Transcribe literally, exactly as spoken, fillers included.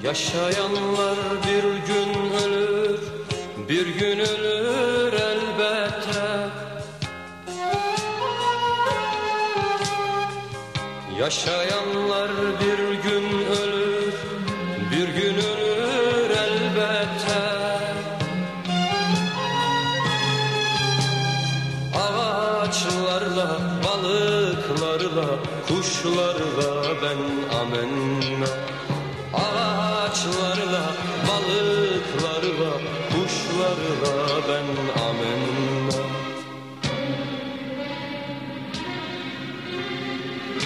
Yaşayanlar bir gün ölür, bir gün ölür elbette. Yaşayanlar bir gün ölür, bir gün ölür elbette. Ağaçlarla, balıklarla, kuşlarla ben amenna. Ağaçlarla,